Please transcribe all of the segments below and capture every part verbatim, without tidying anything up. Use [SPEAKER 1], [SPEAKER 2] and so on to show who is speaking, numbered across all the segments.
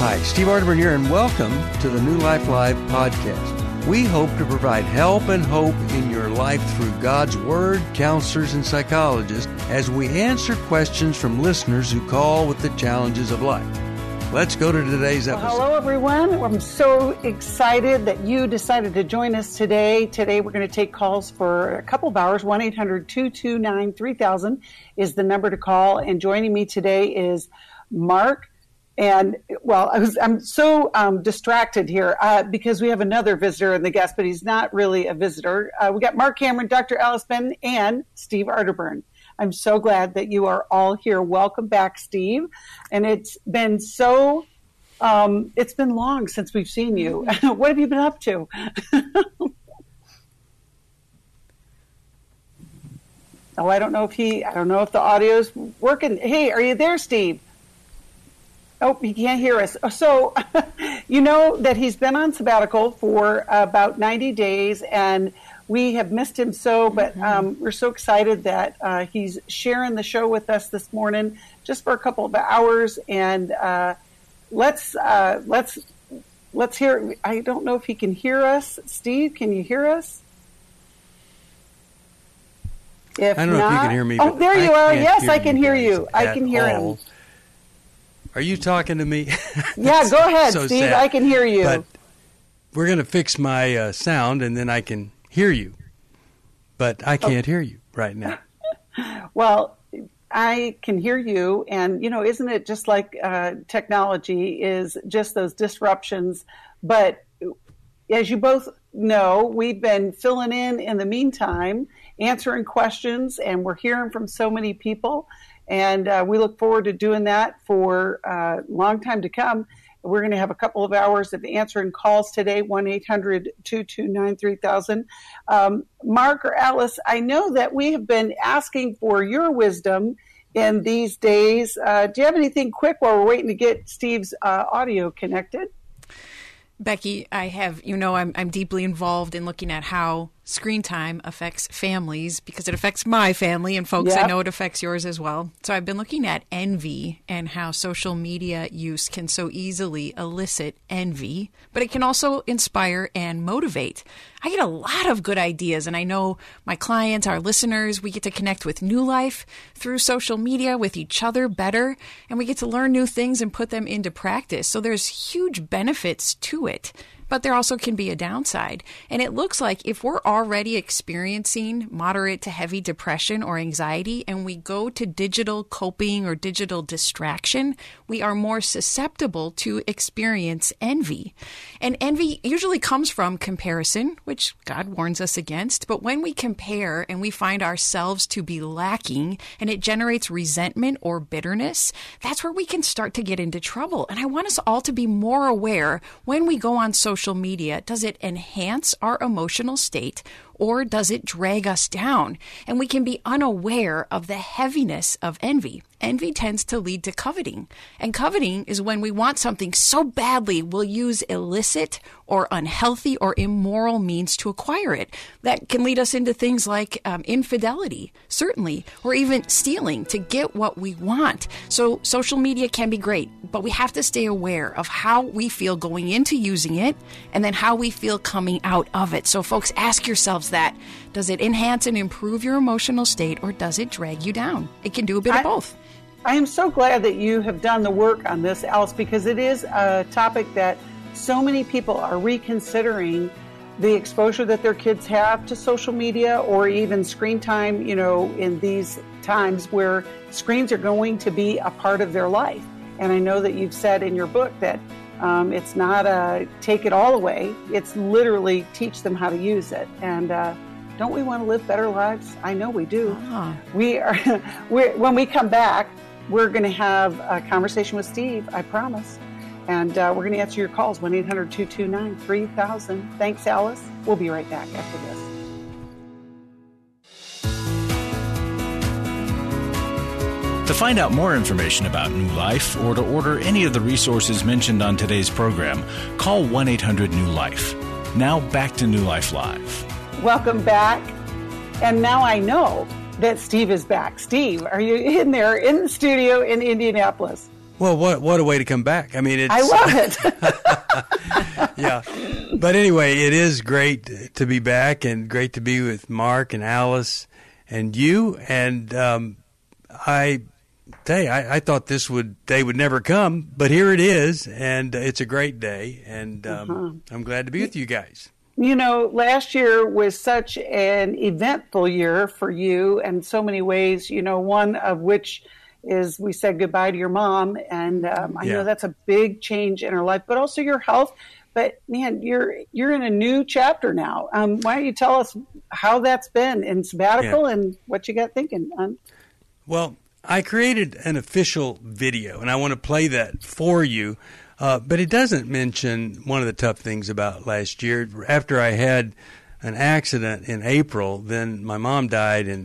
[SPEAKER 1] Hi, Steve Arterburn here, and welcome to the New Life Live podcast. We hope to provide help and hope in your life through God's Word, counselors, and psychologists as we answer questions from listeners who call with the challenges of life. Let's go to today's episode.
[SPEAKER 2] Well, hello, everyone. I'm so excited that you decided to join us today. Today, we're going to take calls for a couple of hours. one eight hundred two two nine three thousand is the number to call. And joining me today is Mark. And, well, I was, I'm so um, distracted here uh, because we have another visitor in the guest, but he's not really a visitor. Uh, we got Mark Cameron, Doctor Alice Benton, and Steve Arterburn. I'm so glad that you are all here. Welcome back, Steve. And it's been so, um, it's been long since we've seen you. What have you been up to? Oh, I don't know if he, I don't know if the audio's working. Hey, are you there, Steve? Oh, he can't hear us. So, you know that he's been on sabbatical for about ninety days, and we have missed him so, but um, we're so excited that uh, he's sharing the show with us this morning just for a couple of hours. And uh, let's uh, let's let's hear. I don't know if he can hear us. Steve, can you hear us? If
[SPEAKER 1] I don't
[SPEAKER 2] not,
[SPEAKER 1] know if you can hear me.
[SPEAKER 2] Oh, there you
[SPEAKER 1] I
[SPEAKER 2] are. Yes, I can hear
[SPEAKER 1] you.
[SPEAKER 2] you. I can hear
[SPEAKER 1] all.
[SPEAKER 2] him.
[SPEAKER 1] Are you talking to me?
[SPEAKER 2] Yeah, go ahead,
[SPEAKER 1] so
[SPEAKER 2] Steve.
[SPEAKER 1] sad.
[SPEAKER 2] I can hear you.
[SPEAKER 1] But we're going to fix my uh, sound, and then I can hear you. But I can't oh. hear you right now.
[SPEAKER 2] Well, I can hear you. And, you know, isn't it just like uh, technology is just those disruptions? But as you both know, we've been filling in in the meantime, answering questions, and we're hearing from so many people. And uh, we look forward to doing that for a uh, long time to come. We're going to have a couple of hours of answering calls today, one eight hundred two two nine three thousand. Um, Mark or Alice, I know that we have been asking for your wisdom in these days. Uh, do you have anything quick while we're waiting to get Steve's uh, audio connected?
[SPEAKER 3] Becky, I have, you know, I'm I'm deeply involved in looking at how screen time affects families because it affects my family, and folks, yep. I know it affects yours as well. So I've been looking at envy and how social media use can so easily elicit envy, but it can also inspire and motivate. I get a lot of good ideas, and I know my clients, our listeners, we get to connect with New Life through social media with each other better, and we get to learn new things and put them into practice. So there's huge benefits to it. But there also can be a downside. And it looks like if we're already experiencing moderate to heavy depression or anxiety and we go to digital coping or digital distraction, we are more susceptible to experience envy. And envy usually comes from comparison, which God warns us against. But when we compare and we find ourselves to be lacking and it generates resentment or bitterness, that's where we can start to get into trouble. And I want us all to be more aware when we go on social Social media, does it enhance our emotional state or does it drag us down? And we can be unaware of the heaviness of envy. Envy tends to lead to coveting. And coveting is when we want something so badly we'll use illicit or unhealthy or immoral means to acquire it. That can lead us into things like um, infidelity, certainly, or even stealing to get what we want. So social media can be great, but we have to stay aware of how we feel going into using it and then how we feel coming out of it. So folks, ask yourselves that. Does it enhance and improve your emotional state or does it drag you down? It can do a bit
[SPEAKER 2] I-
[SPEAKER 3] of both.
[SPEAKER 2] I am so glad that you have done the work on this, Alice, because it is a topic that so many people are reconsidering the exposure that their kids have to social media or even screen time, you know, in these times where screens are going to be a part of their life. And I know that you've said in your book that um, it's not a take it all away. It's literally teach them how to use it. And uh, don't we want to live better lives? I know we do. Ah. We are. We're, when we come back, we're going to have a conversation with Steve, I promise. And uh, we're going to answer your calls, one eight hundred two two nine three thousand. Thanks, Alice. We'll be right back after this.
[SPEAKER 4] To find out more information about New Life or to order any of the resources mentioned on today's program, call one eight hundred new life. Now back to New Life Live.
[SPEAKER 2] Welcome back. And now I know that Steve is back. Steve, are you in there in the studio in Indianapolis?
[SPEAKER 1] Well, what what a way to come back. I mean, it's...
[SPEAKER 2] I love
[SPEAKER 1] it. Yeah. But anyway, it is great to be back and great to be with Mark and Alice and you. And um, I tell you, I, I thought this would day would never come, but here it is, and it's a great day, and um, uh-huh. I'm glad to be with you guys.
[SPEAKER 2] You know, last year was such an eventful year for you in so many ways, you know, one of which is we said goodbye to your mom, and um, I yeah. know that's a big change in her life, but also your health. But, man, you're you're in a new chapter now. Um, why don't you tell us how that's been in sabbatical yeah. and what you got thinking? Um,
[SPEAKER 1] well, I created an official video, and I want to play that for you. Uh, but it doesn't mention one of the tough things about last year. After I had an accident in April, then my mom died in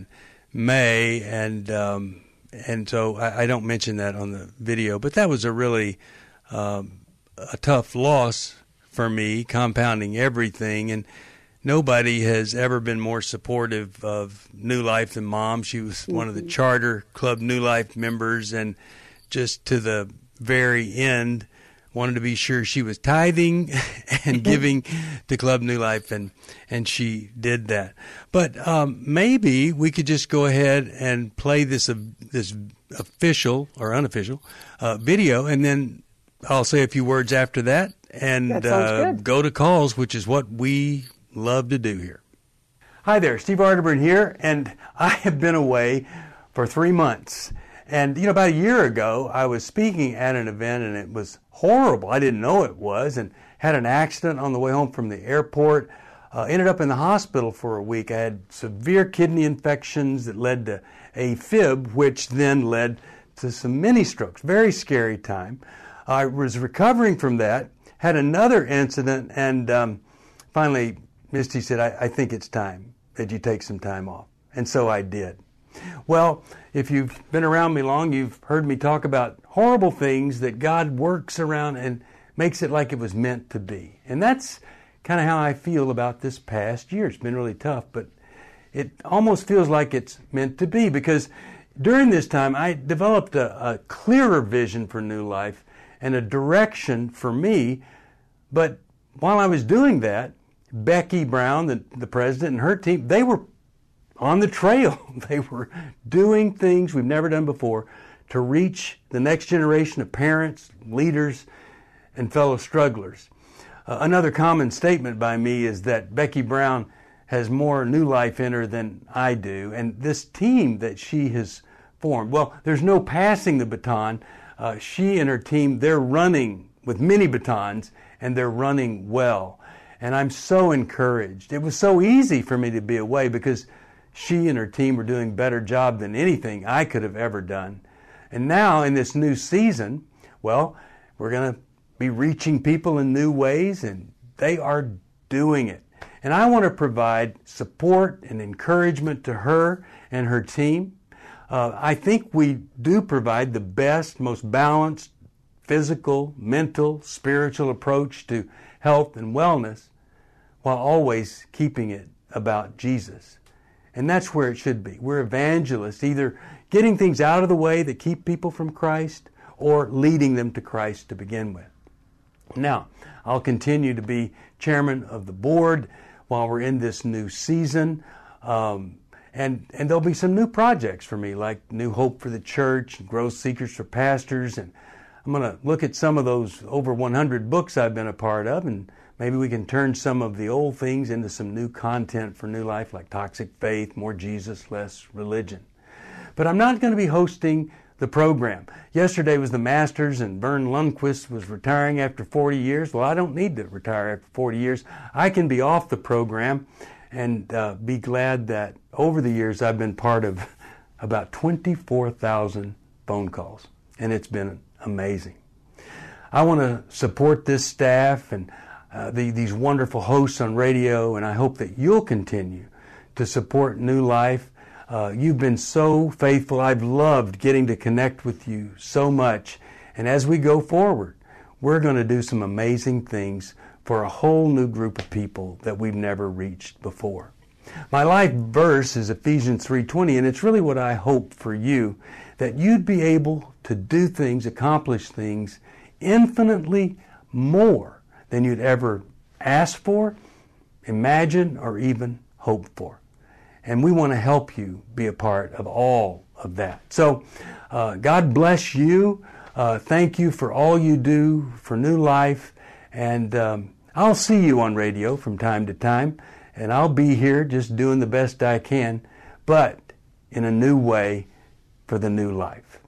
[SPEAKER 1] May, and um, and so I, I don't mention that on the video. But that was a really um, a tough loss for me, compounding everything. And nobody has ever been more supportive of New Life than Mom. She was mm-hmm. one of the Charter Club New Life members, and just to the very end, wanted to be sure she was tithing and giving to Club New Life, and and she did that. But um, maybe we could just go ahead and play this uh, this official or unofficial uh, video, and then I'll say a few words after that, and
[SPEAKER 2] that
[SPEAKER 1] uh, go to calls, which is what we love to do here. Hi there, Steve Arterburn here, and I have been away for three months. And, you know, about a year ago, I was speaking at an event, and it was horrible. I didn't know it was, and had an accident on the way home from the airport. Uh, ended up in the hospital for a week. I had severe kidney infections that led to AFib, which then led to some mini strokes. Very scary time. I was recovering from that, had another incident, and um, finally Misty said, I, I think it's time that you take some time off. And so I did. Well, if you've been around me long, you've heard me talk about horrible things that God works around and makes it like it was meant to be. And that's kind of how I feel about this past year. It's been really tough, but it almost feels like it's meant to be, because during this time I developed a, a clearer vision for New Life and a direction for me. But while I was doing that, Becky Brown, the, the president, and her team, they were on the trail. They were doing things we've never done before to reach the next generation of parents, leaders, and fellow strugglers. Uh, another common statement by me is that Becky Brown has more New Life in her than I do, and this team that she has formed, well, there's no passing the baton. Uh, she and her team, they're running with many batons, and they're running well. And I'm so encouraged. It was so easy for me to be away because she and her team were doing a better job than anything I could have ever done. And now in this new season, well, we're going to be reaching people in new ways, and they are doing it. And I want to provide support and encouragement to her and her team. Uh, I think we do provide the best, most balanced physical, mental, spiritual approach to health and wellness, while always keeping it about Jesus. And that's where it should be. We're evangelists, either getting things out of the way that keep people from Christ or leading them to Christ to begin with. Now, I'll continue to be chairman of the board while we're in this new season. Um, and, and there'll be some new projects for me, like New Hope for the Church, Growth Seekers for Pastors. And I'm going to look at some of those over one hundred books I've been a part of, and maybe we can turn some of the old things into some new content for New Life, like Toxic Faith, more Jesus, less religion. But I'm not going to be hosting the program. Yesterday was the Masters, and Vern Lundquist was retiring after forty years. Well, I don't need to retire after forty years. I can be off the program and uh, be glad that over the years I've been part of about twenty-four thousand phone calls, and it's been amazing. I want to support this staff and uh, the, these wonderful hosts on radio, and I hope that you'll continue to support New Life. Uh, you've been so faithful. I've loved getting to connect with you so much. And as we go forward, we're going to do some amazing things for a whole new group of people that we've never reached before. My life verse is Ephesians three twenty, and it's really what I hope for you, that you'd be able to do things, accomplish things infinitely more than you'd ever ask for, imagine, or even hope for. And we want to help you be a part of all of that. So uh, God bless you. Uh, thank you for all you do for New Life. And um, I'll see you on radio from time to time. And I'll be here just doing the best I can, but in a new way for the New Life.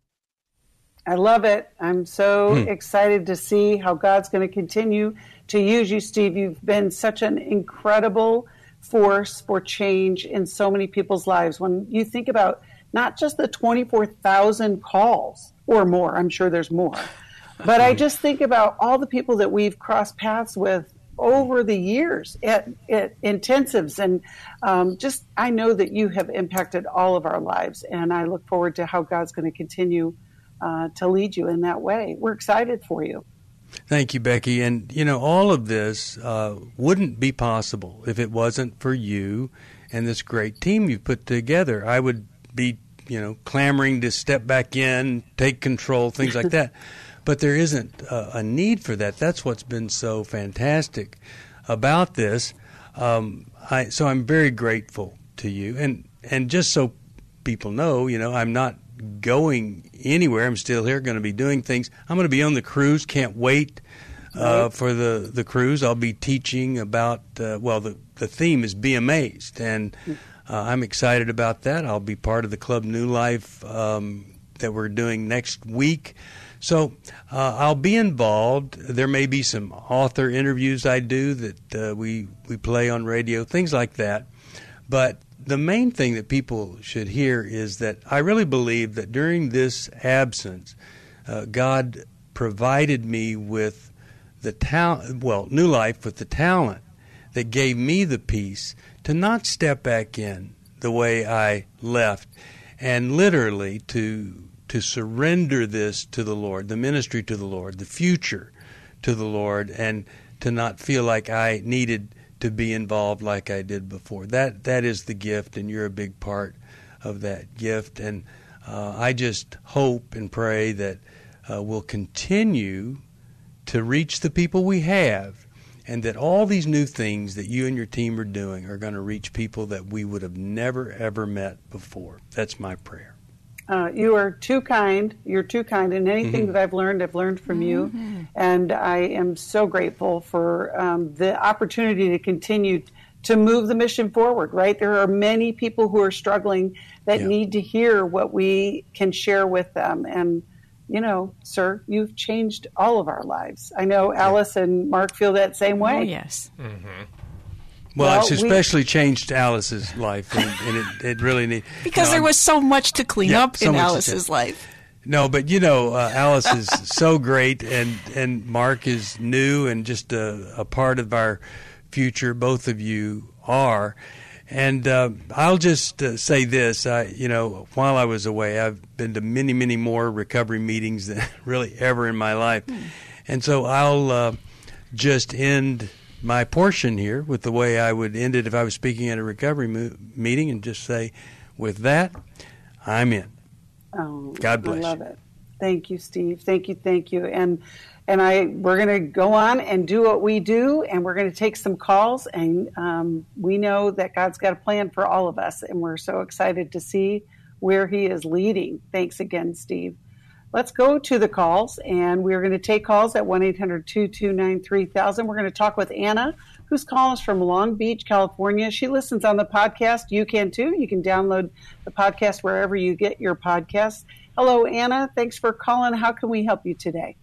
[SPEAKER 2] I love it. I'm so
[SPEAKER 1] hmm.
[SPEAKER 2] excited to see how God's going to continue to use you, Steve. You've been such an incredible force for change in so many people's lives. When you think about not just the twenty-four thousand calls or more, I'm sure there's more, but I just think about all the people that we've crossed paths with over the years at, at intensives. And um, just, I know that you have impacted all of our lives, and I look forward to how God's going to continue uh, to lead you in that way. We're excited for you.
[SPEAKER 1] Thank you, Becky. And, you know, all of this uh, wouldn't be possible if it wasn't for you and this great team you've put together. I would be, you know, clamoring to step back in, take control, things like that. But there isn't a, a need for that. That's what's been so fantastic about this. Um, I, so I'm very grateful to you. And, and just so people know, you know, I'm not going anywhere. I'm still here, going to be doing things. I'm going to be on the cruise. Can't wait uh, right. for the, the cruise. I'll be teaching about, uh, well, the, the theme is Be Amazed. And uh, I'm excited about that. I'll be part of the Club New Life um, that we're doing next week. So uh, I'll be involved. There may be some author interviews I do that uh, we, we play on radio, things like that. But the main thing that people should hear is that I really believe that during this absence, uh, God provided me with the talent, well, New Life with the talent that gave me the peace to not step back in the way I left, and literally to to surrender this to the Lord, the ministry to the Lord, the future to the Lord, and to not feel like I needed to be involved like I did before. That that is the gift, and you're a big part of that gift. And uh, I just hope and pray that uh, we'll continue to reach the people we have, and that all these new things that you and your team are doing are going to reach people that we would have never, ever met before. That's my prayer.
[SPEAKER 2] Uh, you are too kind. You're too kind. And anything mm-hmm. that I've learned, I've learned from mm-hmm. you. And I am so grateful for um, the opportunity to continue to move the mission forward, right? There are many people who are struggling that yeah. need to hear what we can share with them. And, you know, sir, you've changed all of our lives. I know Alice yeah. and Mark feel that same way.
[SPEAKER 3] Oh, yes.
[SPEAKER 1] Mm-hmm. Well, well, it's especially we, changed Alice's life, and, and it, it really needs...
[SPEAKER 3] Because you know, there was so much to clean yeah, up so in Alice's life.
[SPEAKER 1] No, but, you know, uh, Alice is so great, and, and Mark is new and just a, a part of our future. Both of you are. And uh, I'll just uh, say this. I, you know, while I was away, I've been to many, many more recovery meetings than really ever in my life. Hmm. And so I'll uh, just end my portion here with the way I would end it if I was speaking at a recovery mo- meeting, and just say, with that, I'm in.
[SPEAKER 2] Oh,
[SPEAKER 1] God bless you.
[SPEAKER 2] I love it. Thank you, Steve. Thank you, thank you. And and I we're going to go on and do what we do, and we're going to take some calls, and um, we know that God's got a plan for all of us, and we're so excited to see where He is leading. Thanks again, Steve. Let's go to the calls, and we're going to take calls at one eight hundred two two nine three thousand. We're going to talk with Anna, who's calling us from Long Beach, California. She listens on the podcast. You can, too. You can download the podcast wherever you get your podcasts. Hello, Anna. Thanks for calling. How can we help you today?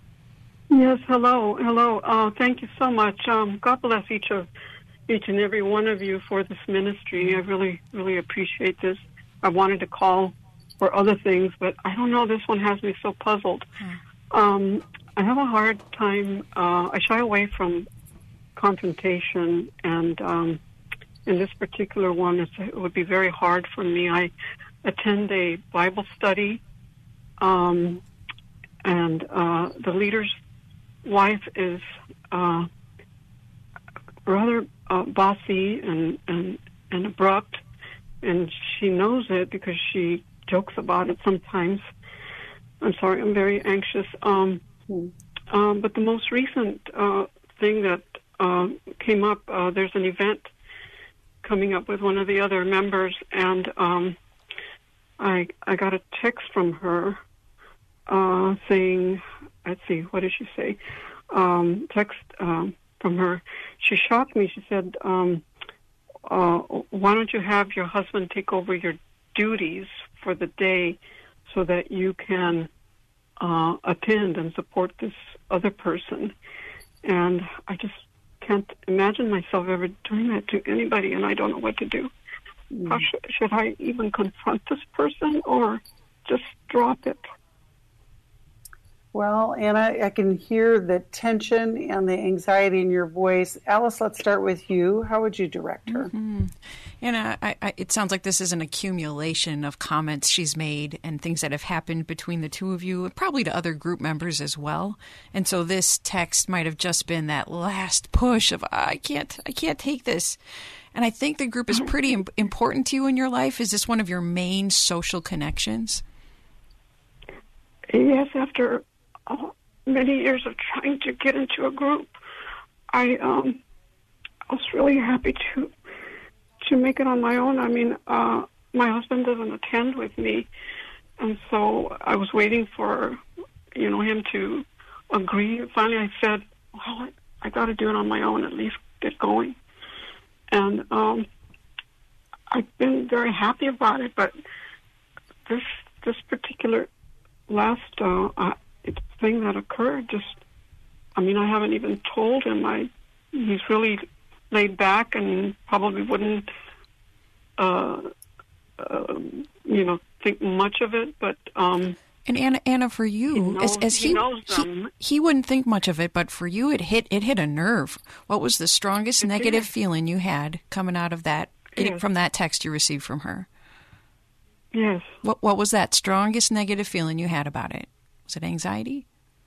[SPEAKER 5] Yes, hello. Hello. Uh, thank you so much. Um, God bless each of each and every one of you for this ministry. I really, really appreciate this. I wanted to call for other things, but I don't know, this one has me so puzzled. Um, I have a hard time, uh, I shy away from confrontation, and um, in this particular one, it's, it would be very hard for me. I attend a Bible study, um, and uh, the leader's wife is uh, rather uh, bossy and, and, and abrupt, and she knows it because she jokes about it sometimes. I'm sorry, I'm very anxious. Um, um, but the most recent uh, thing that uh, came up, uh, there's an event coming up with one of the other members, and um, I I got a text from her uh, saying, let's see, what did she say? Um, text um, from her. She shocked me. She said, um, uh, why don't you have your husband take over your duties for the day so that you can uh, attend and support this other person? And I just can't imagine myself ever doing that to anybody, and I don't know what to do. Mm. How should, should I even confront this person or just drop it?
[SPEAKER 2] Well, Anna, I can hear the tension and the anxiety in your voice. Alice, let's start with you. How would you direct her?
[SPEAKER 3] Mm-hmm. Anna, I, I, it sounds like this is an accumulation of comments she's made and things that have happened between the two of you, and probably to other group members as well. And so this text might have just been that last push of, I can't, I can't take this. And I think the group is pretty im- important to you in your life. Is this one of your main social connections?
[SPEAKER 5] Yes, after Oh, many years of trying to get into a group, I um, I was really happy to to make it on my own. I mean, uh, my husband doesn't attend with me, and so I was waiting for, you know, him to agree. Finally, I said, "Well, I, I got to do it on my own. At least get going." And um, I've been very happy about it. But this this particular last uh, uh, thing that occurred, just, I mean, I haven't even told him. I, he's really laid back and probably wouldn't, uh, uh, you know, think much of it. But um,
[SPEAKER 3] and Anna, Anna, for you,
[SPEAKER 5] he knows,
[SPEAKER 3] as, as he
[SPEAKER 5] he, knows
[SPEAKER 3] he, he wouldn't think much of it, but for you, it hit it hit a nerve. What was the strongest
[SPEAKER 5] it
[SPEAKER 3] negative
[SPEAKER 5] did.
[SPEAKER 3] feeling you had coming out of that, getting
[SPEAKER 5] Yes.
[SPEAKER 3] from that text you received from her?
[SPEAKER 5] Yes.
[SPEAKER 3] What What was that strongest negative feeling you had about it? Was it anxiety?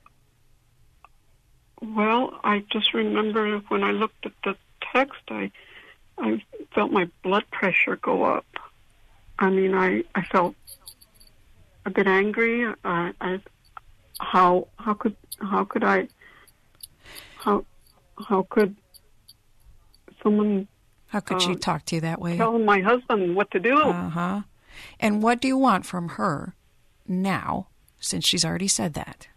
[SPEAKER 5] Well, I just remember when I looked at the text, I I felt my blood pressure go up. I mean, I, I felt a bit angry. I, I how how could how could I how how could someone
[SPEAKER 3] How could she
[SPEAKER 5] uh,
[SPEAKER 3] talk to you that way?
[SPEAKER 5] tell my husband what to do?
[SPEAKER 3] Uh huh. And what do you want from her now, since she's already said that?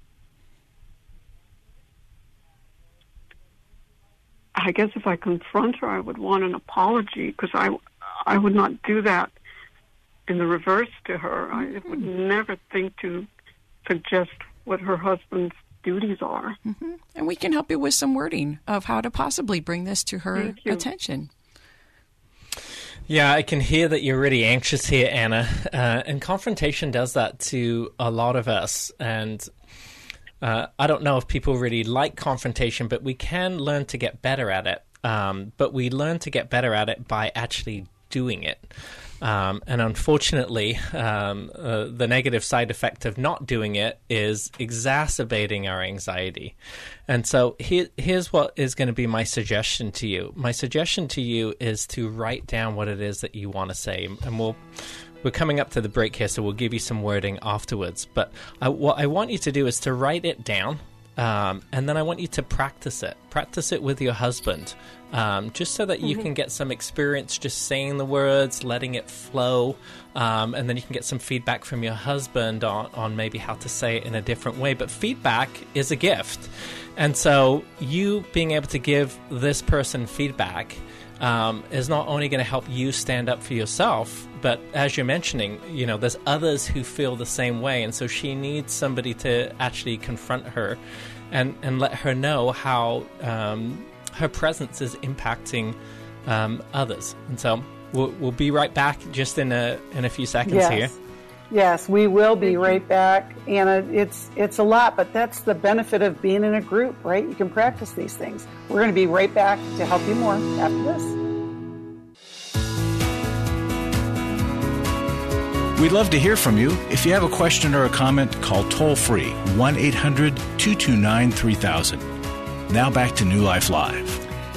[SPEAKER 5] I guess if I confront her, I would want an apology, because I, I would not do that in the reverse to her. I would never think to suggest what her husband's duties are.
[SPEAKER 3] Mm-hmm. And we can help you with some wording of how to possibly bring this to her
[SPEAKER 5] Thank you.
[SPEAKER 3] attention.
[SPEAKER 6] Yeah, I can hear that you're really anxious here, Anna. Uh, and confrontation does that to a lot of us. And Uh, I don't know if people really like confrontation, but we can learn to get better at it. Um, but we learn to get better at it by actually doing it. Um, and unfortunately, um, uh, the negative side effect of not doing it is exacerbating our anxiety. And so here, here's what is going to be my suggestion to you. My suggestion to you is to write down what it is that you want to say. And we'll... We're coming up to the break here, so we'll give you some wording afterwards. But I, what I want you to do is to write it down, um, and then I want you to practice it. Practice it with your husband, um, just so that you mm-hmm. can get some experience just saying the words, letting it flow, um, and then you can get some feedback from your husband on, on maybe how to say it in a different way. But feedback is a gift. And so you being able to give this person feedback Um, is not only going to help you stand up for yourself, but as you're mentioning, you know, there's others who feel the same way, and so she needs somebody to actually confront her and, and let her know how um, her presence is impacting um, others. And so we'll, we'll be right back just in a in a few seconds
[SPEAKER 2] yes.
[SPEAKER 6] here.
[SPEAKER 2] Yes, we will be right back. Anna, it's it's a lot, but that's the benefit of being in a group, right? You can practice these things. We're going to be right back to help you more after this.
[SPEAKER 4] We'd love to hear from you. If you have a question or a comment, call toll-free one eight hundred two two nine three thousand. Now back to New Life Live.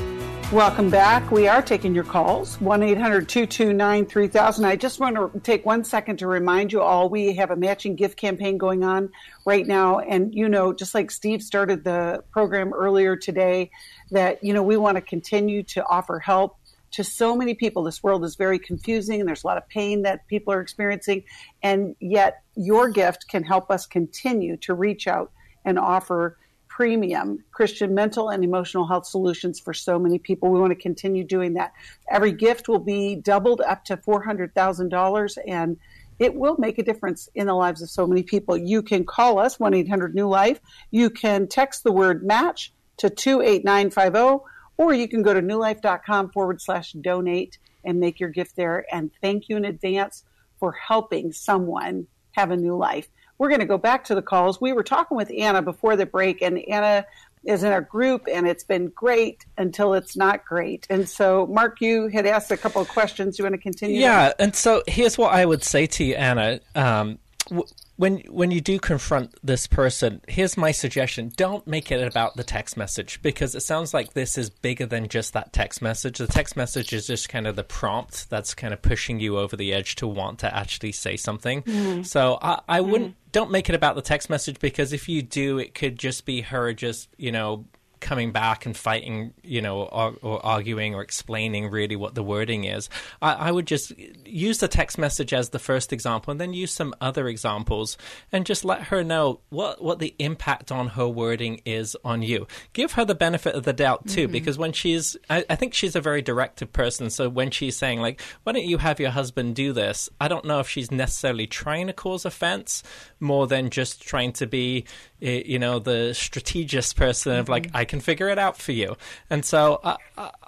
[SPEAKER 2] Welcome back. We are taking your calls, one eight hundred two two nine three thousand. I just want to take one second to remind you all, we have a matching gift campaign going on right now. And, you know, just like Steve started the program earlier today, that, you know, we want to continue to offer help to so many people. This world is very confusing, and there's a lot of pain that people are experiencing. And yet your gift can help us continue to reach out and offer premium Christian mental and emotional health solutions for so many people. We want to continue doing that. Every gift will be doubled up to four hundred thousand dollars, and it will make a difference in the lives of so many people. You can call us, one eight hundred new life. You can text the word match to two eight nine five zero, or you can go to newlife.com forward slash donate and make your gift there. And thank you in advance for helping someone have a new life. We're going to go back to the calls. We were talking with Anna before the break, and Anna is in our group, and it's been great until it's not great. And so, Mark, you had asked a couple of questions. You want to continue?
[SPEAKER 6] Yeah, that? And so here's what I would say to you, Anna. Um, w- when when you do confront this person, here's my suggestion. Don't make it about the text message, because it sounds like this is bigger than just that text message. The text message is just kind of the prompt that's kind of pushing you over the edge to want to actually say something. Mm. So I, I wouldn't, mm. don't make it about the text message, because if you do, it could just be her just, you know, coming back and fighting, you know, or, or arguing or explaining really what the wording is. I, I would just use the text message as the first example, and then use some other examples, and just let her know what, what the impact on her wording is on you. Give her the benefit of the doubt too, mm-hmm. because when she's, I, I think she's a very directive person. So when she's saying like, why don't you have your husband do this? I don't know if she's necessarily trying to cause offense more than just trying to be, you know, the strategist person of like, I can figure it out for you. And so I,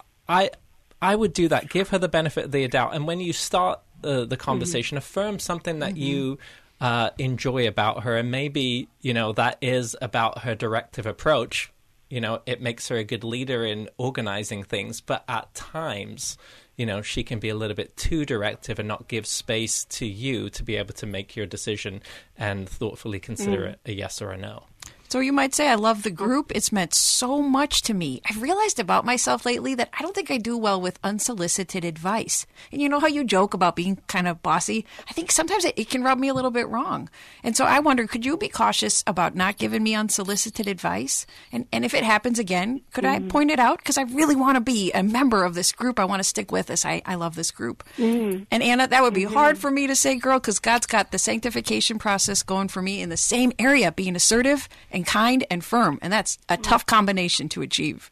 [SPEAKER 6] I, I would do that. Give her the benefit of the doubt. And when you start uh, the conversation, mm-hmm. affirm something that mm-hmm. you uh, enjoy about her. And maybe, you know, that is about her directive approach. You know, it makes her a good leader in organizing things. But at times, you know, she can be a little bit too directive and not give space to you to be able to make your decision and thoughtfully consider mm. it a yes or a no.
[SPEAKER 3] So you might say, I love the group. It's meant so much to me. I've realized about myself lately that I don't think I do well with unsolicited advice. And you know how you joke about being kind of bossy? I think sometimes it, it can rub me a little bit wrong. And so I wonder, could you be cautious about not giving me unsolicited advice? And and if it happens again, could mm. I point it out? Because I really want to be a member of this group. I want to stick with this. I, I love this group. Mm. And Anna, that would be mm-hmm. hard for me to say, girl, because God's got the sanctification process going for me in the same area, being assertive and kind and firm, and that's a tough combination to achieve.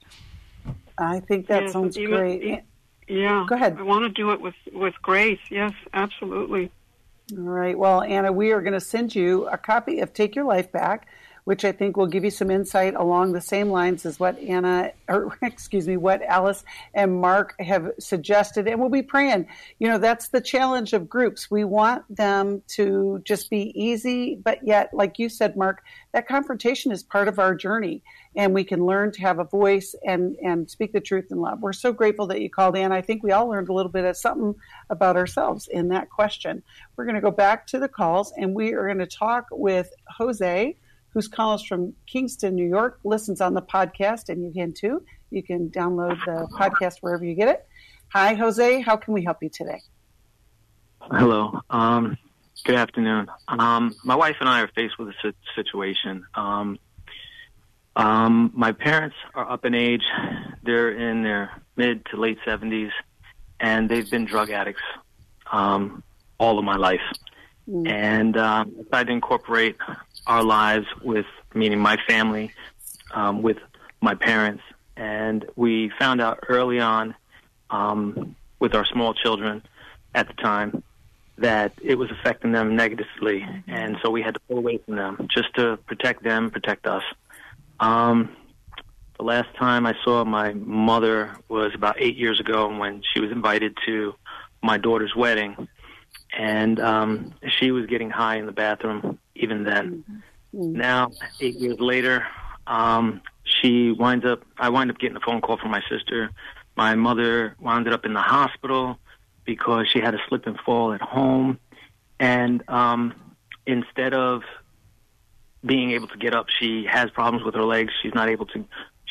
[SPEAKER 2] I think that
[SPEAKER 5] yes,
[SPEAKER 2] sounds
[SPEAKER 5] even,
[SPEAKER 2] great.
[SPEAKER 5] Yeah.
[SPEAKER 2] Go ahead.
[SPEAKER 5] I want to do it with, with grace. Yes, absolutely.
[SPEAKER 2] All right. Well, Anna, we are going to send you a copy of Take Your Life Back, which I think will give you some insight along the same lines as what Anna, or excuse me, what Alice and Mark have suggested. And we'll be praying. You know, that's the challenge of groups. We want them to just be easy, but yet, like you said, Mark, that confrontation is part of our journey, and we can learn to have a voice and, and speak the truth in love. We're so grateful that you called in. I think we all learned a little bit of something about ourselves in that question. We're going to go back to the calls, and we are going to talk with Jose, who's calling us from Kingston, New York, listens on the podcast, and you can too. You can download the podcast wherever you get it. Hi, Jose. How can we help you today?
[SPEAKER 7] Hello. Um, good afternoon. Um, my wife and I are faced with a situation. Um, um, my parents are up in age. They're in their mid to late seventies, and they've been drug addicts um, all of my life. Mm. And um, I tried to incorporate our lives with, meaning my family, um, with my parents. And we found out early on um, with our small children at the time that it was affecting them negatively. And so we had to pull away from them just to protect them, protect us. Um, the last time I saw my mother was about eight years ago when she was invited to my daughter's wedding. And um, she was getting high in the bathroom even then. Mm-hmm. Now, eight years later, um, she winds up, I wind up getting a phone call from my sister. My mother wound up in the hospital because she had a slip and fall at home. And um, instead of being able to get up, she has problems with her legs. She's not able to,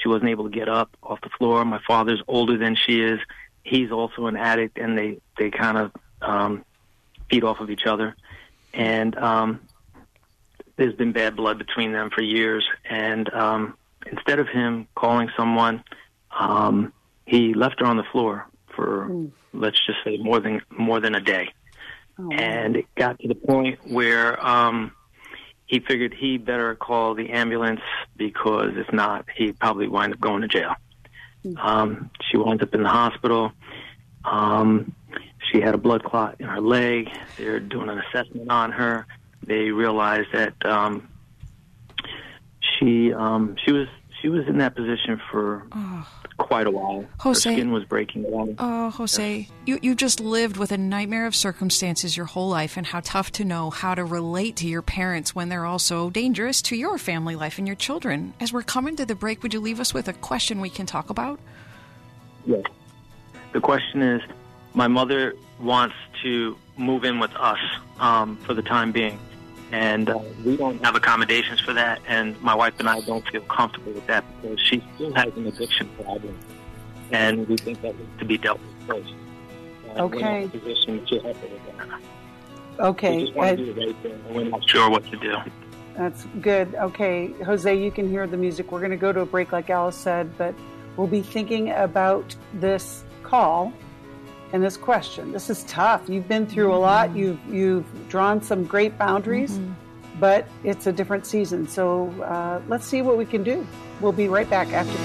[SPEAKER 7] she wasn't able to get up off the floor. My father's older than she is. He's also an addict, and they, they kind of um, feed off of each other. And um, there's been bad blood between them for years. And um, instead of him calling someone, um, he left her on the floor for, mm. let's just say, more than more than a day. Oh, and it got to the point where um, he figured he better call the ambulance, because if not, he'd probably wind up going to jail. Mm. Um, she winds up in the hospital. Um, she had a blood clot in her leg. They're doing an assessment on her. They realized that um, she um, she was she was in that position for oh. quite a while.
[SPEAKER 3] Jose,
[SPEAKER 7] her skin was breaking down.
[SPEAKER 3] Oh, Jose, yes. you you just lived with a nightmare of circumstances your whole life, and how tough to know how to relate to your parents when they're also dangerous to your family life and your children. As we're coming to the break, would you leave us with a question we can talk about?
[SPEAKER 7] Yes. The question is, my mother wants to move in with us um, for the time being, and uh, we don't have accommodations for that, and my wife and I don't feel comfortable with that because she still has an addiction problem, and we think that needs to be dealt with first. And
[SPEAKER 2] okay.
[SPEAKER 7] We're in a position to help her with that.
[SPEAKER 2] Okay.
[SPEAKER 7] We just want to do the right thing, and we're not sure what to do.
[SPEAKER 2] That's good. Okay, Jose, you can hear the music. We're going to go to a break like Alice said, but we'll be thinking about this call and this question. This is tough. You've been through a lot. You've you've drawn some great boundaries, mm-hmm. but it's a different season. So uh, let's see what we can do. We'll be right back after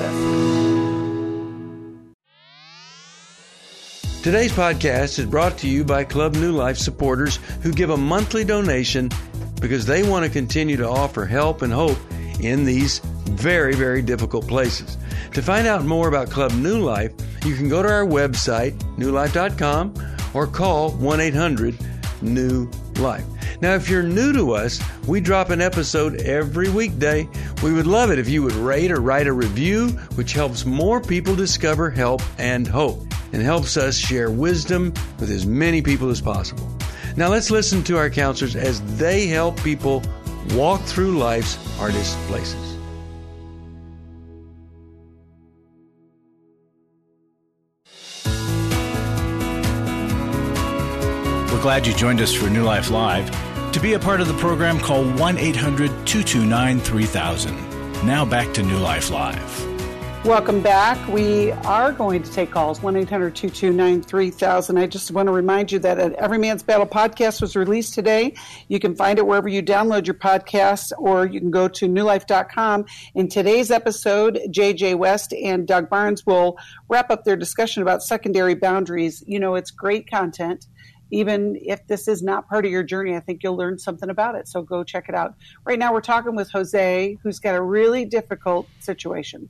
[SPEAKER 2] this.
[SPEAKER 1] Today's podcast is brought to you by Club New Life supporters who give a monthly donation because they want to continue to offer help and hope in these very, very difficult places. To find out more about Club New Life, you can go to our website, new life dot com, or call one eight hundred new life. Now, if you're new to us, we drop an episode every weekday. We would love it if you would rate or write a review, which helps more people discover help and hope, and helps us share wisdom with as many people as possible. Now, let's listen to our counselors as they help people walk through life's hardest places.
[SPEAKER 4] We're glad you joined us for New Life Live. To be a part of the program, call one eight hundred two two nine three thousand. Now back to New Life Live.
[SPEAKER 2] Welcome back. We are going to take calls, one eight hundred two two nine three thousand. I just want to remind you that an Every Man's Battle podcast was released today. You can find it wherever you download your podcasts, or you can go to new life dot com. In today's episode, J J West and Doug Barnes will wrap up their discussion about secondary boundaries. You know, it's great content. Even if this is not part of your journey, I think you'll learn something about it. So go check it out. Right now, we're talking with Jose, who's got a really difficult situation.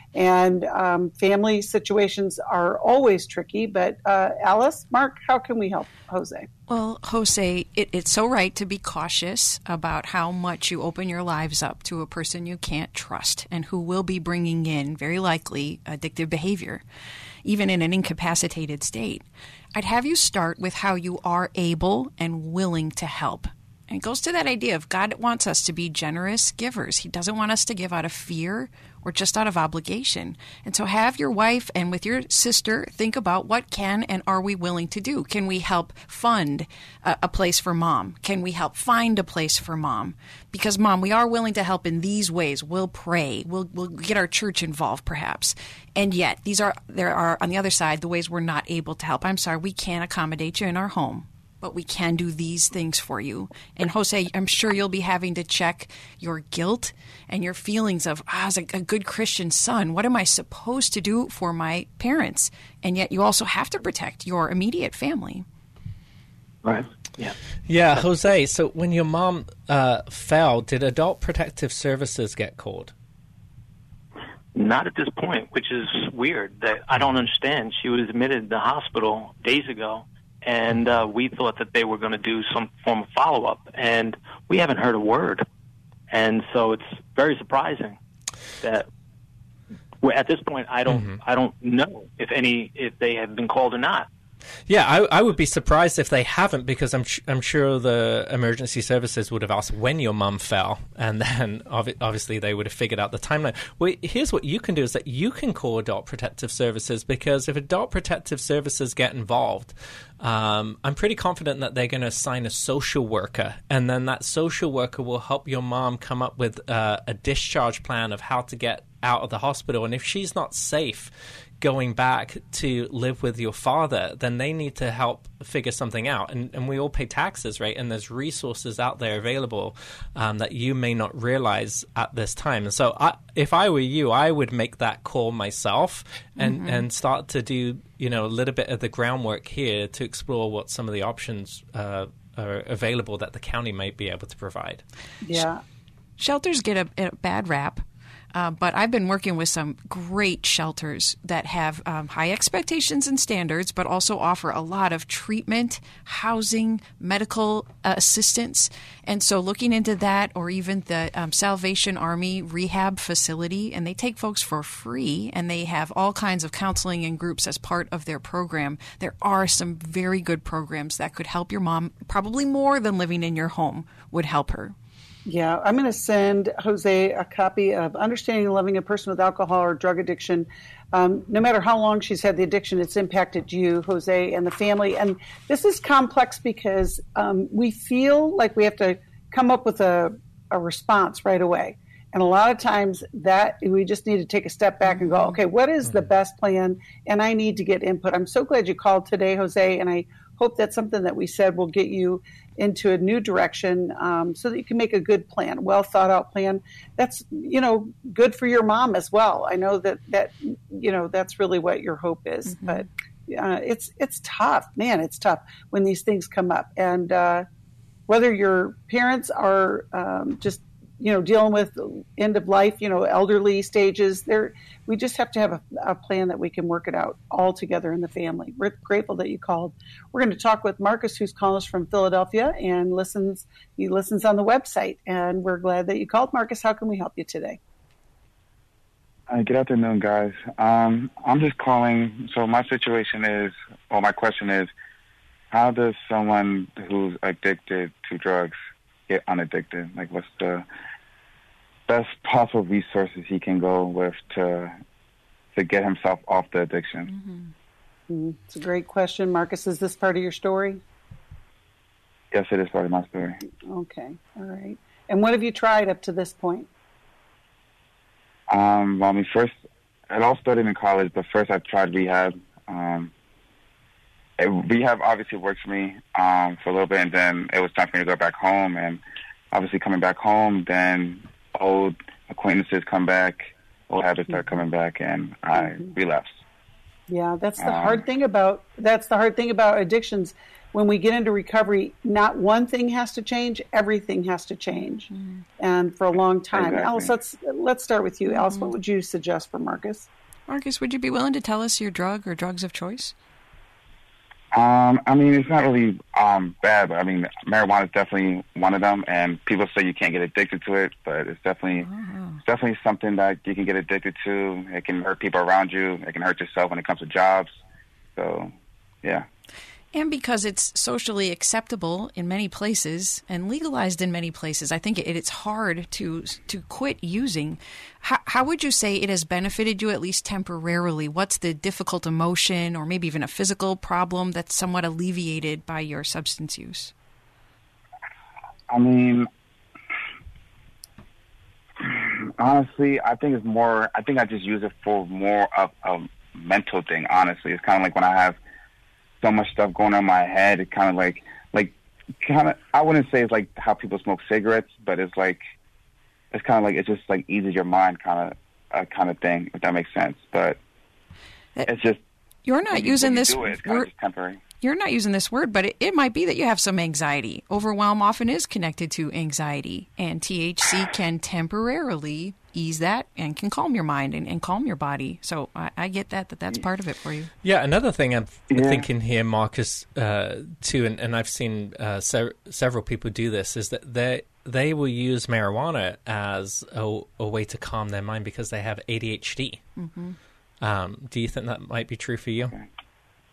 [SPEAKER 2] And um, family situations are always tricky. But uh, Alice, Mark, how can we help Jose?
[SPEAKER 3] Well, Jose, it, it's so right to be cautious about how much you open your lives up to a person you can't trust and who will be bringing in, very likely, addictive behavior, even in an incapacitated state. I'd have you start with how you are able and willing to help. And it goes to that idea of God wants us to be generous givers. He doesn't want us to give out of fear or just out of obligation. And so have your wife and with your sister think about what can and are we willing to do. Can we help fund a, a place for mom? Can we help find a place for mom? Because, Mom, we are willing to help in these ways. We'll pray. We'll, we'll get our church involved, perhaps. And yet, these are there are, on the other side, the ways we're not able to help. I'm sorry, we can't accommodate you in our home, but we can do these things for you. And Jose, I'm sure you'll be having to check your guilt and your feelings of, ah, as a, a good Christian son, what am I supposed to do for my parents? And yet you also have to protect your immediate family.
[SPEAKER 7] Right. Yeah.
[SPEAKER 6] Yeah, Jose, so when your mom uh, fell, did Adult Protective Services get called?
[SPEAKER 7] Not at this point, which is weird. That I don't understand. She was admitted to the hospital days ago, and uh, we thought that they were going to do some form of follow-up, and we haven't heard a word. And so it's very surprising that we're, at this point, I don't, mm-hmm. I don't know if any, if they have been called or not.
[SPEAKER 6] Yeah, I, I would be surprised if they haven't, because I'm sh- I'm sure the emergency services would have asked when your mum fell, and then ob- obviously they would have figured out the timeline. Well, here's what you can do is that you can call Adult Protective Services, because if Adult Protective Services get involved, um, I'm pretty confident that they're going to assign a social worker, and then that social worker will help your mom come up with uh, a discharge plan of how to get out of the hospital. And if she's not safe going back to live with your father, then they need to help figure something out. And, and we all pay taxes, right? And there's resources out there available um, that you may not realize at this time. And so I, if I were you, I would make that call myself and, mm-hmm. and start to do, you know, a little bit of the groundwork here to explore what some of the options uh, are available that the county might be able to provide.
[SPEAKER 2] Yeah.
[SPEAKER 3] Shelters get a, a bad rap. Uh, but I've been working with some great shelters that have um, high expectations and standards, but also offer a lot of treatment, housing, medical uh, assistance. And so looking into that, or even the um, Salvation Army rehab facility, and they take folks for free, and they have all kinds of counseling and groups as part of their program. There are some very good programs that could help your mom, probably more than living in your home would help her.
[SPEAKER 2] Yeah, I'm going to send Jose a copy of Understanding and Loving a Person with Alcohol or Drug Addiction. Um, no matter how long she's had the addiction, it's impacted you, Jose, and the family. And this is complex because um, we feel like we have to come up with a, a response right away. And a lot of times that we just need to take a step back and go, okay, what is the best plan? And I need to get input. I'm so glad you called today, Jose, and I hope that's something that we said will get you into a new direction um, so that you can make a good plan, well thought out plan. That's, you know, good for your mom as well. I know that, that you know, that's really what your hope is, mm-hmm. but uh, it's, it's tough, man. It's tough when these things come up. And uh, whether your parents are um, just, you know, dealing with end of life, you know, elderly stages, there, we just have to have a, a plan that we can work it out all together in the family. We're grateful that you called. We're going to talk with Marcus, who's calling us from Philadelphia and listens. He listens on the website, and we're glad that you called. Marcus, how can we help you today?
[SPEAKER 8] Uh, good afternoon, guys. Um, I'm just calling. So my situation is, or my question is, how does someone who's addicted to drugs get unaddicted? Like, what's the best possible resources he can go with to to get himself off the addiction?
[SPEAKER 2] Mm-hmm. Mm-hmm. It's a great question. Marcus, is this part of your story?
[SPEAKER 8] Yes, it is part of my story.
[SPEAKER 2] Okay. All right. And what have you tried up to this point?
[SPEAKER 8] Um, well, I mean, first, it all started in college, but first I tried rehab. Um, it, rehab obviously worked for me um, for a little bit, and then it was time for me to go back home. And obviously coming back home, then old acquaintances come back, old habits start coming back, and I relapsed.
[SPEAKER 2] Yeah, that's the
[SPEAKER 8] um,
[SPEAKER 2] hard thing about that's the hard thing about addictions. When we get into recovery, not one thing has to change; everything has to change, mm-hmm. and for a long time.
[SPEAKER 8] Exactly.
[SPEAKER 2] Alice, let's let's start with you. Mm-hmm. Alice, what would you suggest for Marcus?
[SPEAKER 3] Marcus, would you be willing to tell us your drug or drugs of choice?
[SPEAKER 8] Um, I mean, it's not really um, bad, but I mean, marijuana is definitely one of them. And people say you can't get addicted to it, but it's definitely oh. it's definitely something that you can get addicted to. It can hurt people around you. It can hurt yourself when it comes to jobs. So, yeah.
[SPEAKER 3] And because it's socially acceptable in many places and legalized in many places, I think it, it's hard to to quit using. How, how would you say it has benefited you, at least temporarily? What's the difficult emotion or maybe even a physical problem that's somewhat alleviated by your substance use?
[SPEAKER 8] I mean, honestly, I think it's more, I think I just use it for more of a mental thing, honestly. It's kind of like when I have so much stuff going on in my head, it kind of like, like, kind of, I wouldn't say it's like how people smoke cigarettes, but it's like, it's kind of like, it just like eases your mind kind of, uh, kind of thing, if that makes sense. But that, it's just,
[SPEAKER 3] you're not using this
[SPEAKER 8] word. It's kind of just temporary.
[SPEAKER 3] You're not using this word, but it, it might be that you have some anxiety. Overwhelm often is connected to anxiety, and T H C can temporarily ease that and can calm your mind and, and calm your body. So I, I get that, that that's part of it for you.
[SPEAKER 6] Yeah, another thing I'm
[SPEAKER 8] yeah.
[SPEAKER 6] thinking here, Marcus, uh, too, and, and I've seen uh, se- several people do this, is that they they will use marijuana as a, a way to calm their mind because they have A D H D. Mm-hmm. Um, do you think that might be true for you?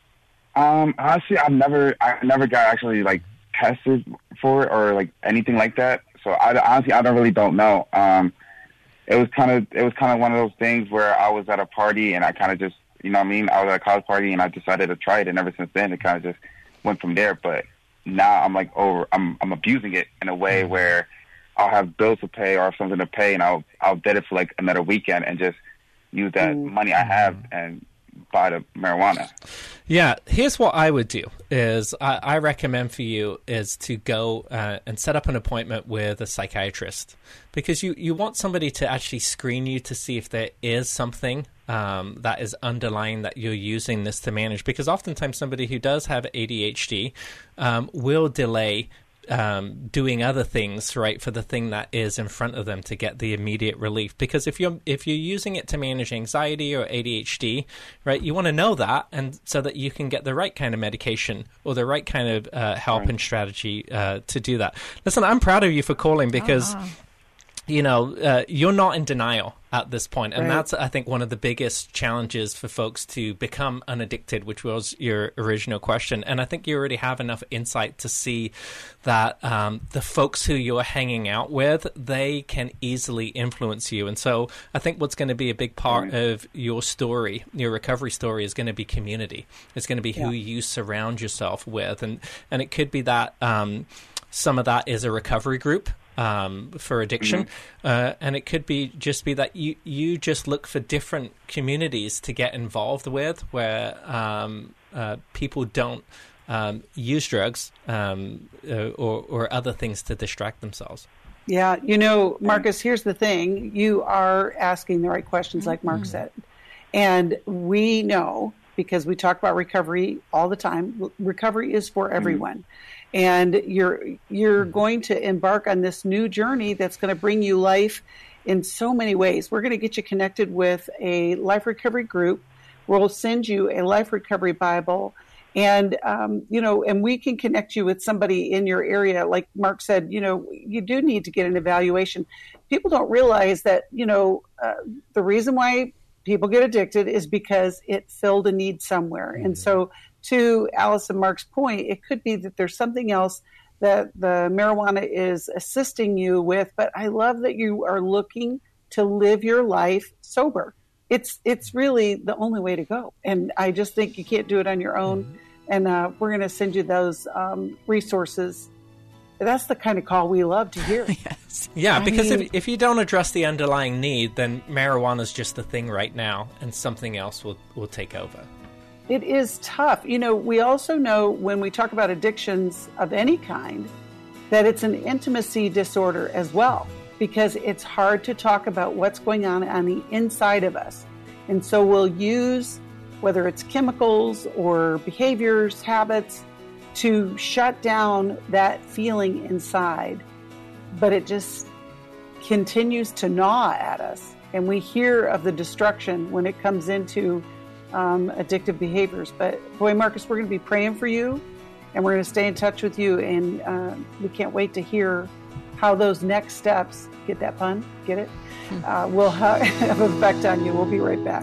[SPEAKER 8] Um, honestly, I've never, I never got actually like tested for it or like anything like that. So I honestly, I don't really don't know. Um, it was kind of, it was kind of one of those things where I was at a party and I kind of just, you know what I mean? I was at a college party and I decided to try it, and ever since then it kind of just went from there. But now I'm like over, I'm, I'm abusing it in a way where I'll have bills to pay or something to pay, and I'll, I'll dead it for like another weekend and just use that mm. money I have and buy the marijuana.
[SPEAKER 6] Yeah, here's what I would do is I, I recommend for you is to go uh, and set up an appointment with a psychiatrist, because you, you want somebody to actually screen you to see if there is something um, that is underlying that you're using this to manage, because oftentimes somebody who does have A D H D um, will delay Um, doing other things, right, for the thing that is in front of them to get the immediate relief. Because if you're if you're using it to manage anxiety or A D H D, right, you want to know that, and so that you can get the right kind of medication or the right kind of uh, help right. and strategy uh, to do that. Listen, I'm proud of you for calling, because oh. you know uh, you're not in denial at this point, and right. that's, I think, one of the biggest challenges for folks to become unaddicted, which was your original question. And I think you already have enough insight to see that um, the folks who you're hanging out with, they can easily influence you. And so I think what's going to be a big part right. of your story, your recovery story, is going to be community. It's going to be who yeah. you surround yourself with. And, and it could be that um, some of that is a recovery group Um, for addiction, mm-hmm. uh, and it could be just be that you you just look for different communities to get involved with, where um, uh, people don't um, use drugs um, uh, or or other things to distract themselves.
[SPEAKER 2] Yeah, you know, Marcus, here's the thing: you are asking the right questions, like Mark mm-hmm. said, and we know, because we talk about recovery all the time. Recovery is for everyone. Mm-hmm. And you're you're going to embark on this new journey that's going to bring you life in so many ways. We're going to get you connected with a life recovery group. We'll send you a life recovery Bible, and um, you know, and we can connect you with somebody in your area. Like Mark said, you know, you do need to get an evaluation. People don't realize that, you know, uh, the reason why people get addicted is because it filled a need somewhere, mm-hmm. and so. To Alice and Mark's point, it could be that there's something else that the marijuana is assisting you with, but I love that you are looking to live your life sober. It's it's really the only way to go, and I just think you can't do it on your own, mm-hmm. and uh, we're going to send you those um, resources. That's the kind of call we love to hear.
[SPEAKER 6] Yes. Yeah, I because mean, if, if you don't address the underlying need, then marijuana is just the thing right now, and something else will, will take over.
[SPEAKER 2] It is tough. You know, we also know when we talk about addictions of any kind that it's an intimacy disorder as well, because it's hard to talk about what's going on on the inside of us. And so we'll use, whether it's chemicals or behaviors, habits, to shut down that feeling inside. But it just continues to gnaw at us. And we hear of the destruction when it comes into Um, addictive behaviors. But boy, Marcus, we're going to be praying for you, and we're going to stay in touch with you, and uh, we can't wait to hear how those next steps, get that pun, get it, uh, will ha- have an effect on you. We'll be right back.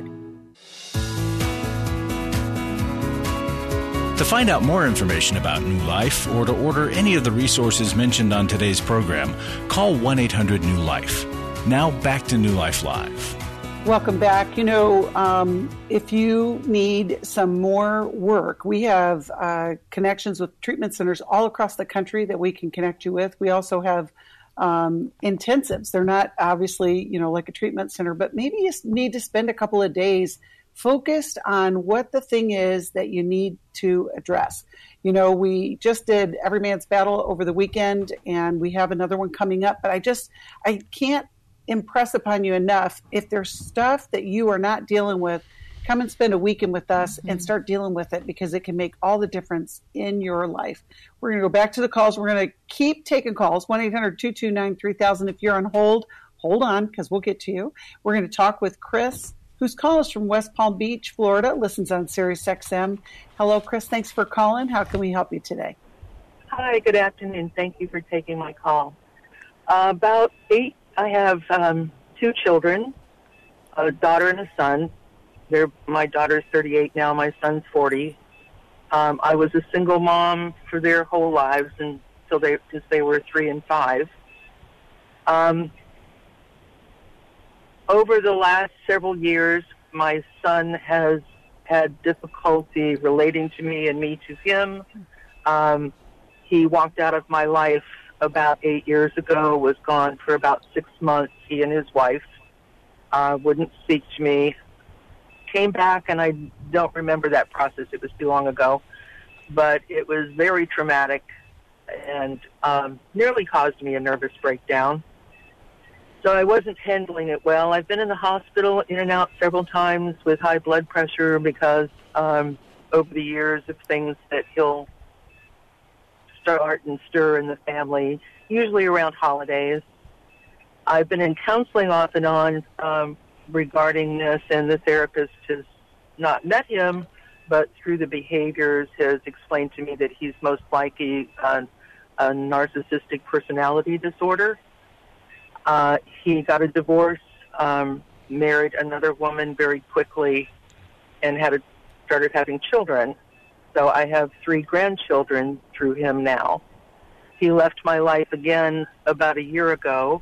[SPEAKER 4] To find out more information about New Life or to order any of the resources mentioned on today's program, call one eight hundred new life. Now back to New Life Live.
[SPEAKER 2] Welcome back. You know, um, if you need some more work, we have uh, connections with treatment centers all across the country that we can connect you with. We also have um, intensives. They're not obviously, you know, like a treatment center, but maybe you need to spend a couple of days focused on what the thing is that you need to address. You know, we just did Every Man's Battle over the weekend, and we have another one coming up, but I just, I can't impress upon you enough. If there's stuff that you are not dealing with, come and spend a weekend with us mm-hmm. and start dealing with it, because it can make all the difference in your life. We're going to go back to the calls. We're going to keep taking calls, one eight hundred two two nine three thousand. If you're on hold, hold on, because we'll get to you. We're going to talk with Chris, who's calling us from West Palm Beach, Florida, listens on Sirius X M. Hello, Chris. Thanks for calling. How can we help you today?
[SPEAKER 9] Hi, good afternoon. Thank you for taking my call. Uh, about eight I have um, two children, a daughter and a son. They're, my daughter's thirty-eight now, my son's forty. Um, I was a single mom for their whole lives until they, since they were three and five. Um, over the last several years, my son has had difficulty relating to me and me to him. Um, he walked out of my life about eight years ago, was gone for about six months, he and his wife. Uh, wouldn't speak to me. Came back, and I don't remember that process. It was too long ago. But it was very traumatic and um, nearly caused me a nervous breakdown. So I wasn't handling it well. I've been in the hospital in and out several times with high blood pressure because um, over the years of things that he'll start and stir in the family, usually around holidays. I've been in counseling off and on um, regarding this, and the therapist has not met him, but through the behaviors has explained to me that he's most likely a, a narcissistic personality disorder. Uh, he got a divorce, um, married another woman very quickly, and had a, started having children. So I have three grandchildren through him now. He left my life again about a year ago.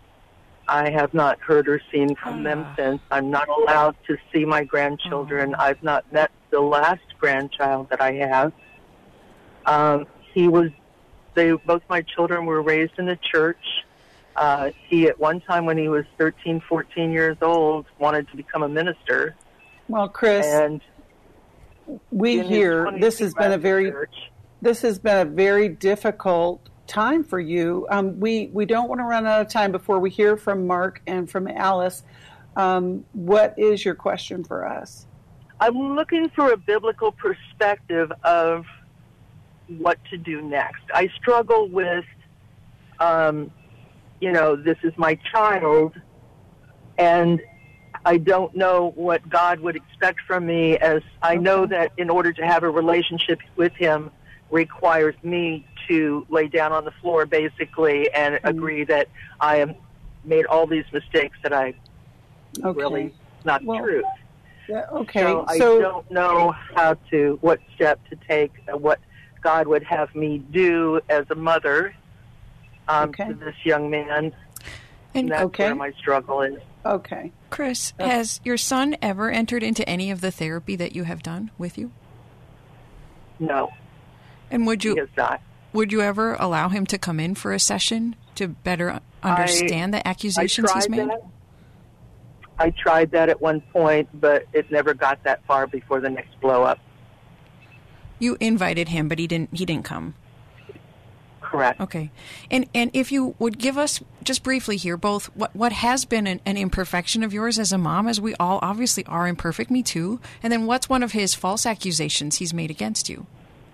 [SPEAKER 9] I have not heard or seen from them since. I'm not allowed to see my grandchildren. Oh. I've not met the last grandchild that I have. Um, he was, they, both my children were raised in the church. Uh, he, at one time when he was thirteen, fourteen years old, wanted to become a minister.
[SPEAKER 2] Well, Chris,
[SPEAKER 9] and
[SPEAKER 2] we hear this has been a very, church. this has been a very difficult time for you. Um, we, we don't want to run out of time before we hear from Mark and from Alice. Um, what is your question for us?
[SPEAKER 9] I'm looking for a biblical perspective of what to do next. I struggle with, um, you know, this is my child, and I don't know what God would expect from me, as I okay. know that in order to have a relationship with him requires me to lay down on the floor, basically, and mm-hmm. agree that I have made all these mistakes that I
[SPEAKER 2] okay.
[SPEAKER 9] really not
[SPEAKER 2] well,
[SPEAKER 9] true.
[SPEAKER 2] Yeah, okay,
[SPEAKER 9] so,
[SPEAKER 2] so
[SPEAKER 9] I don't know how to, what step to take, uh, what God would have me do as a mother um,
[SPEAKER 2] okay.
[SPEAKER 9] to this young man. And, and that's
[SPEAKER 2] okay.
[SPEAKER 9] where my struggle is.
[SPEAKER 2] Okay.
[SPEAKER 3] Chris, uh, has your son ever entered into any of the therapy that you have done with you?
[SPEAKER 9] No.
[SPEAKER 3] And would you
[SPEAKER 9] he has not.
[SPEAKER 3] Would you ever allow him to come in for a session to better understand
[SPEAKER 9] I,
[SPEAKER 3] the accusations he's made?
[SPEAKER 9] That. I tried that at one point, but it never got that far before the next blow up.
[SPEAKER 3] You invited him, but he didn't. He didn't come.
[SPEAKER 9] Correct.
[SPEAKER 3] Okay, and and if you would give us just briefly here, both what what has been an, an imperfection of yours as a mom, as we all obviously are imperfect, me too, and then what's one of his false accusations he's made against you?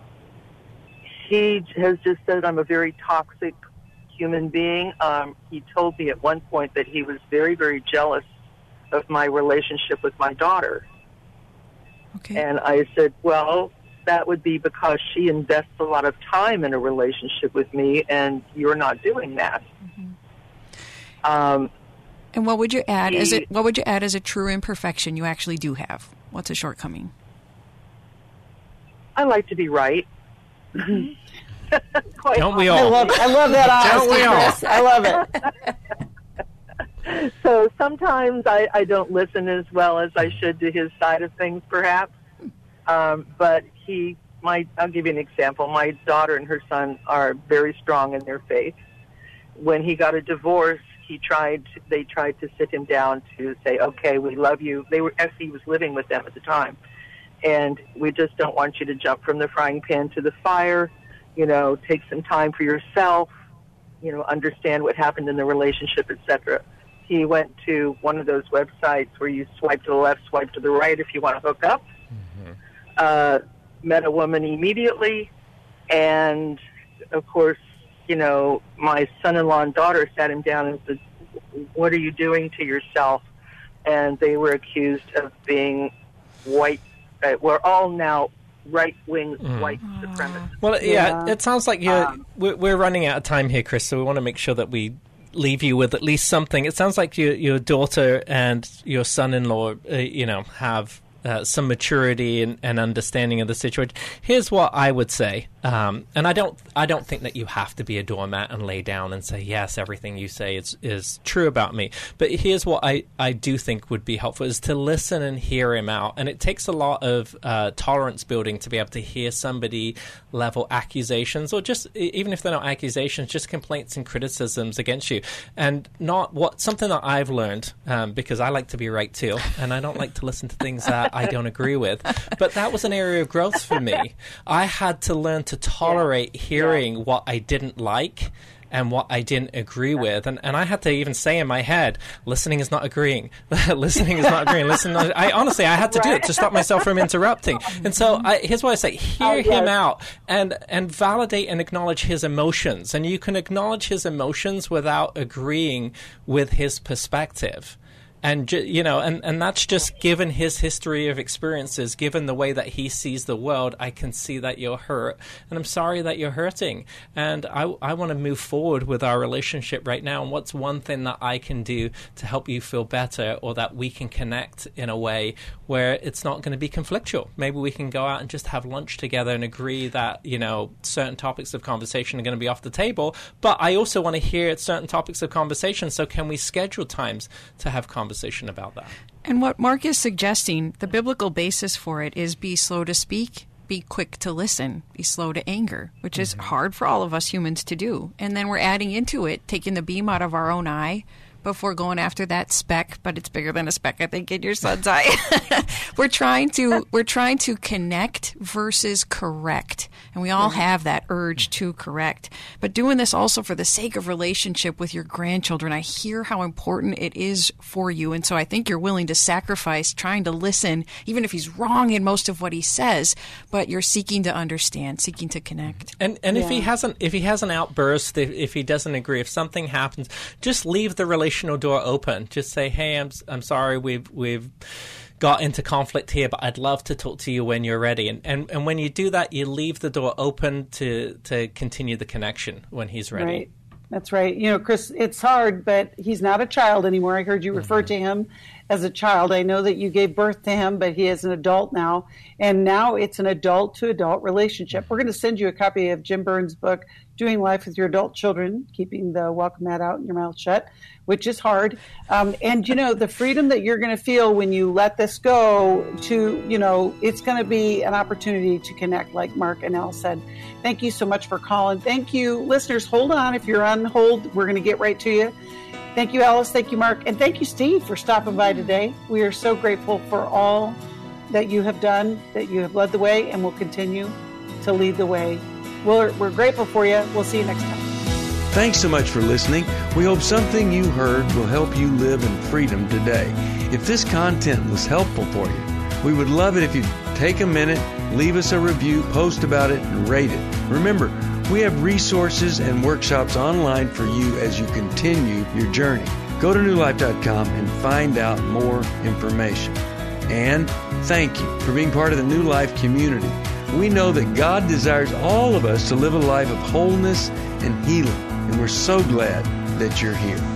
[SPEAKER 9] He has just said I'm a very toxic human being. Um, he told me at one point that he was very, very jealous of my relationship with my daughter.
[SPEAKER 3] Okay.
[SPEAKER 9] And I said, well, that would be because she invests a lot of time in a relationship with me, and you're not doing that.
[SPEAKER 3] Mm-hmm.
[SPEAKER 9] Um,
[SPEAKER 3] and what would you add
[SPEAKER 9] he,
[SPEAKER 3] as it? What would you add as a true imperfection you actually do have? What's a shortcoming?
[SPEAKER 9] I like to be right.
[SPEAKER 6] Quite Don't we all?
[SPEAKER 2] I love, I love that honesty,
[SPEAKER 6] Don't we all?
[SPEAKER 2] Chris. I love
[SPEAKER 9] it. So sometimes I, I don't listen as well as I should to his side of things, perhaps. Um, but he, my, I'll give you an example. My daughter and her son are very strong in their faith. When he got a divorce, he tried. To, they tried to sit him down to say, "Okay, we love you." They were actually he was living with them at the time, and we just don't want you to jump from the frying pan to the fire. You know, take some time for yourself. You know, understand what happened in the relationship, et cetera. He went to one of those websites where you swipe to the left, swipe to the right if you want to hook up. Mm-hmm. Uh, met a woman immediately, and of course, you know, my son-in-law and daughter sat him down and said, "What are you doing to yourself?" And they were accused of being white. Uh, we're all now right-wing mm. white supremacists.
[SPEAKER 6] Well, yeah, yeah, it sounds like you're, um, we're, we're running out of time here, Chris, so we want to make sure that we leave you with at least something. It sounds like your your daughter and your son-in-law, uh, you know, have uh, some maturity and, and understanding of the situation. Here's what I would say, um, and I don't I don't think that you have to be a doormat and lay down and say, yes, everything you say is is true about me. But here's what I, I do think would be helpful is to listen and hear him out. And it takes a lot of uh, tolerance building to be able to hear somebody level accusations, or just even if they're not accusations, just complaints and criticisms against you. And not what something that I've learned, um, because I like to be right too, and I don't like to listen to things that I don't agree with. But that was an area of growth for me. I had to learn to tolerate yeah. hearing yeah. what I didn't like and what I didn't agree with. And, and I had to even say in my head, listening is not agreeing. listening is not agreeing. Listen, I honestly, I had to right. do it to stop myself from interrupting. And so I, here's what I say, hear oh, yes. him out and, and validate and acknowledge his emotions. And you can acknowledge his emotions without agreeing with his perspective. And, you know, and, and that's just given his history of experiences, given the way that he sees the world, I can see that you're hurt. And I'm sorry that you're hurting. And I, I want to move forward with our relationship right now. And what's one thing that I can do to help you feel better, or that we can connect in a way where it's not going to be conflictual? Maybe we can go out and just have lunch together and agree that, you know, certain topics of conversation are going to be off the table. But I also want to hear certain topics of conversation. So can we schedule times to have conversations about that?
[SPEAKER 3] And what Mark is suggesting, the biblical basis for it is be slow to speak, be quick to listen, be slow to anger, which is mm-hmm. hard for all of us humans to do. And then we're adding into it, taking the beam out of our own eye before going after that speck, but it's bigger than a speck, I think, in your son's eye. we're trying to we're trying to connect versus correct. And we all have that urge to correct. But doing this also for the sake of relationship with your grandchildren, I hear how important it is for you. And so I think you're willing to sacrifice trying to listen, even if he's wrong in most of what he says, but you're seeking to understand, seeking to connect.
[SPEAKER 6] And and
[SPEAKER 3] yeah.
[SPEAKER 6] if he hasn't if he has an outburst, if, if he doesn't agree, if something happens, just leave the relationship door open. Just say, hey, I'm I'm sorry, we've we've got into conflict here, but I'd love to talk to you when you're ready. And and, and when you do that, you leave the door open to to continue the connection when he's ready.
[SPEAKER 2] Right. That's right. You know, Chris, it's hard, but he's not a child anymore. I heard you refer mm-hmm. to him as a child. I know that you gave birth to him, but he is an adult now. And now it's an adult-to-adult relationship. We're going to send you a copy of Jim Burns' book, Doing Life with Your Adult Children, Keeping the Welcome Mat Out and Your Mouth Shut, which is hard. Um, and, you know, the freedom that you're going to feel when you let this go to, you know, it's going to be an opportunity to connect, like Mark and Elle said. Thank you so much for calling. Thank you, listeners. Hold on. If you're on hold, we're going to get right to you. Thank you, Alice. Thank you, Mark. And thank you, Steve, for stopping by today. We are so grateful for all that you have done, that you have led the way, and will continue to lead the way. We're, we're grateful for you. We'll see you next time.
[SPEAKER 1] Thanks so much for listening. We hope something you heard will help you live in freedom today. If this content was helpful for you, we would love it if you'd take a minute, leave us a review, post about it, and rate it. Remember, we have resources and workshops online for you as you continue your journey. Go to new life dot com and find out more information. And thank you for being part of the New Life community. We know that God desires all of us to live a life of wholeness and healing, and we're so glad that you're here.